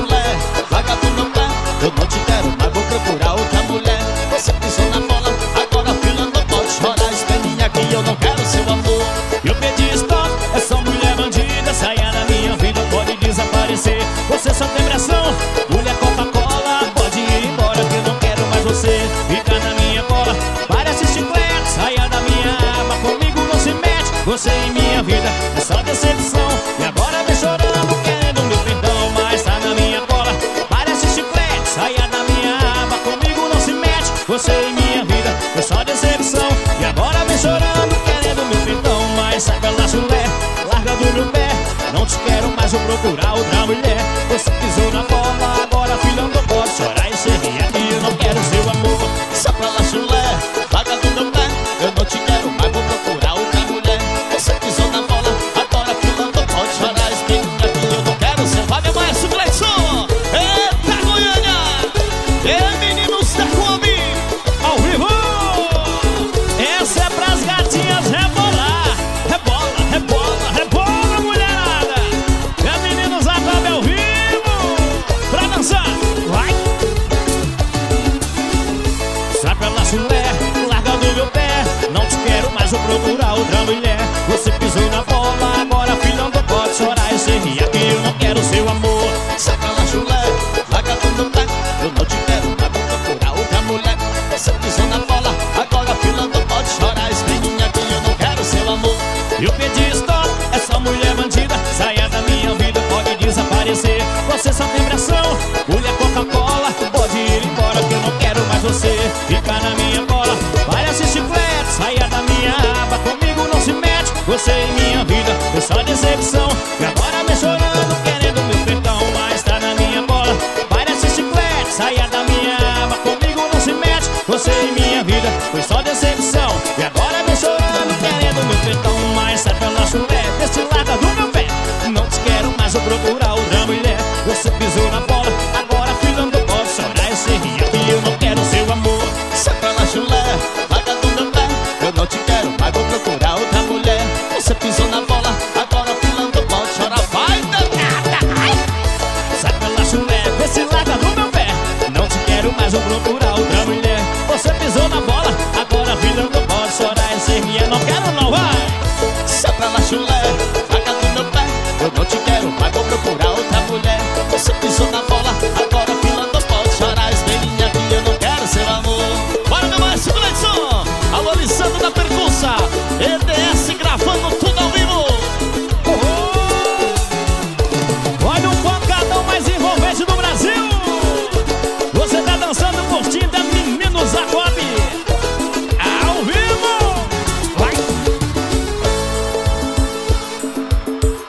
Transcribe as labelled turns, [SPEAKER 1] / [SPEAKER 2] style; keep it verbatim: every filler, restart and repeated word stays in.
[SPEAKER 1] chulé, larga do meu pé. Eu não te quero, mas vou procurar outra mulher. Você pisou na bola, agora filha não pode chorar. Esperninha que eu não quero seu amor.
[SPEAKER 2] Eu pedi stop, essa mulher bandida, saia da minha vida, pode desaparecer. Você só tem pressão, mulher Coca-Cola, pode ir embora que eu não quero mais você. Fica na minha cola, parece chiclete, saia da minha aba, comigo não se mete. Você em minha vida é só decepção, e agora vem chorando, querendo meu perdão. Mas tá na minha cola, parece chiclete, saia da minha aba, comigo não se mete. Você em minha vida é só decepção, e agora vem chorando, querendo meu perdão. Mas sai pela chulé, larga do meu pé. Não te quero mais, vou procurar outra mulher. Você pisou na bola, agora filha não pode chorar e ser rir aqui, eu não quero seu amor.
[SPEAKER 1] Só pra lá chulé, larga do meu pé. Eu não te quero mais, vou procurar outra mulher. Você pisou na bola, agora filha não pode chorar. Espinha aqui, eu não quero seu. Vai meu maestro Gleison. Eita Goiânia, e meninos da Kombi
[SPEAKER 2] ao vivo. Essa é pras gatinhas rebolar. Rebola, rebola, rebola, mulherada. É meninos da Kombi ao vivo pra dançar, vai. Sai pra lá chulé, larga do meu pé. Não te quero mais, vou procurar outra mulher. Você pisou na bola, agora filha não pode chorar e ser rir aqui, eu não quero seu amor.
[SPEAKER 1] Sai pra lá chulé, larga do meu pé. Eu não te quero mais, vou procurar outra mulher. Você pisou na bola, agora filha não pode chorar. Espinha aqui, eu não quero seu amor.
[SPEAKER 2] Eu pedi stop, essa mulher bandida, saia da minha vida, pode desaparecer. Você só tem pressão, mulher Coca-Cola, pode ir embora que eu não quero mais você. Fica na minha cola, parece chiclete, saia da minha aba, comigo não se mete. Você em minha vida foi só decepção, e agora vem chorando, querendo meu perdão. Mas tá na minha cola, parece chiclete, saia da minha aba, comigo não se mete. Você em minha vida foi só decepção, e agora vem chorando, querendo meu perdão. Mas sai pela chulé, desse lado do meu pé. Não te quero mais, vou procurar outra mulher. Você pisou na bola, agora filha não pode chorar e ser rir aqui, eu não quero seu amor.
[SPEAKER 1] Sai pra lá chulé, larga do meu pé. Eu não te quero mais, vou procurar outra mulher. Você pisou na bola, agora filha não pode chorar. Vai danada, ai.
[SPEAKER 2] Sai pela chulé, desse lado do meu pé. Não te quero mais, vou procurar outra mulher. Você pisou na bola, agora filha não pode chorar e ser rir, eu não quero não.